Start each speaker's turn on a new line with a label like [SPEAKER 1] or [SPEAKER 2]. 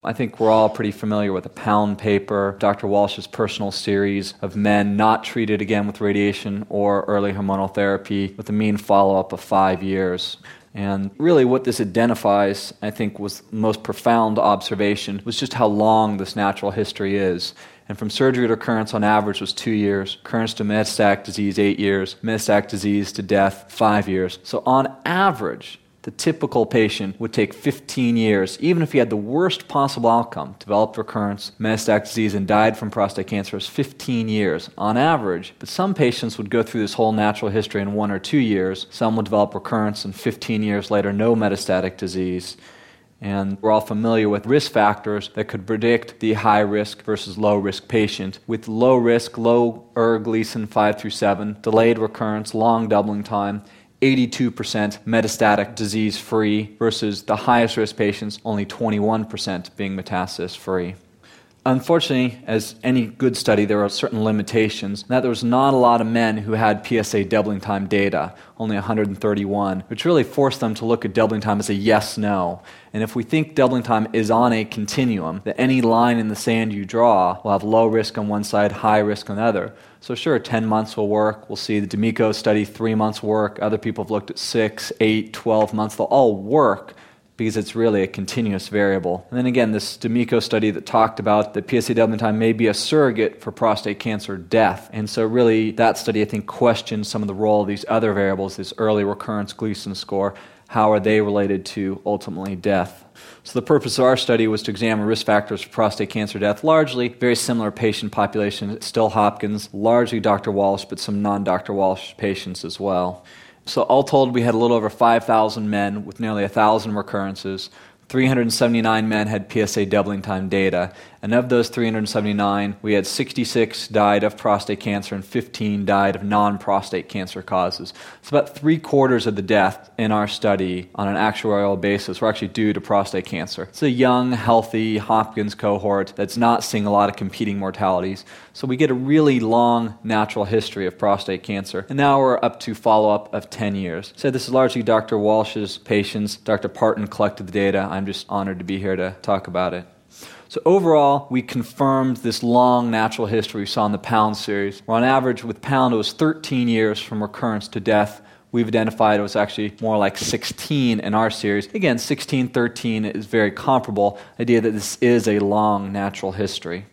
[SPEAKER 1] I think we're all pretty familiar with the Pound paper, Dr. Walsh's personal series of men not treated again with radiation or early hormonal therapy with a mean follow-up of 5 years. And really what this identifies, I think, was the most profound observation, was just how long this natural history is. And from surgery to recurrence on average was 2 years, recurrence to metastatic disease 8 years, metastatic disease to death 5 years. So on average, the typical patient would take 15 years, even if he had the worst possible outcome, developed recurrence, metastatic disease, and died from prostate cancer, is 15 years on average. But some patients would go through this whole natural history in 1 or 2 years. Some would develop recurrence, and 15 years later, no metastatic disease. And we're all familiar with risk factors that could predict the high-risk versus low-risk patient. With low risk, low Gleason 5 through 7, delayed recurrence, long doubling time, 82% metastatic disease-free versus the highest risk patients, only 21% being metastasis-free. Unfortunately, as any good study, there are certain limitations. That there was not a lot of men who had PSA doubling time data, only 131, which really forced them to look at doubling time as a yes-no. And if we think doubling time is on a continuum, that any line in the sand you draw will have low risk on one side, high risk on the other. So sure, 10 months will work. We'll see the D'Amico study, 3 months work. Other people have looked at 6, 8, 12 months. They'll all work, because it's really a continuous variable. And then again, this D'Amico study that talked about that PSA doubling time may be a surrogate for prostate cancer death. And so really that study, I think, questions some of the role of these other variables, this early recurrence Gleason score. How are they related to ultimately death? So the purpose of our study was to examine risk factors for prostate cancer death, largely very similar patient population, still Hopkins, largely Dr. Walsh, but some non-Dr. Walsh patients as well. So all told, we had a little over 5,000 men with nearly 1,000 recurrences. 379 men had PSA doubling time data, and of those 379, we had 66 died of prostate cancer and 15 died of non-prostate cancer causes. So about 3/4 of the death in our study on an actuarial basis were actually due to prostate cancer. It's a young, healthy Hopkins cohort that's not seeing a lot of competing mortalities. So we get a really long natural history of prostate cancer, and now we're up to follow-up of 10 years. So this is largely Dr. Walsh's patients. Dr. Parton collected the data. I'm just honored to be here to talk about it. So overall, we confirmed this long natural history we saw in the Pound series, where on average with Pound it was 13 years from recurrence to death. We've identified it was actually more like 16 in our series. Again, 16, 13 is very comparable, idea that this is a long natural history.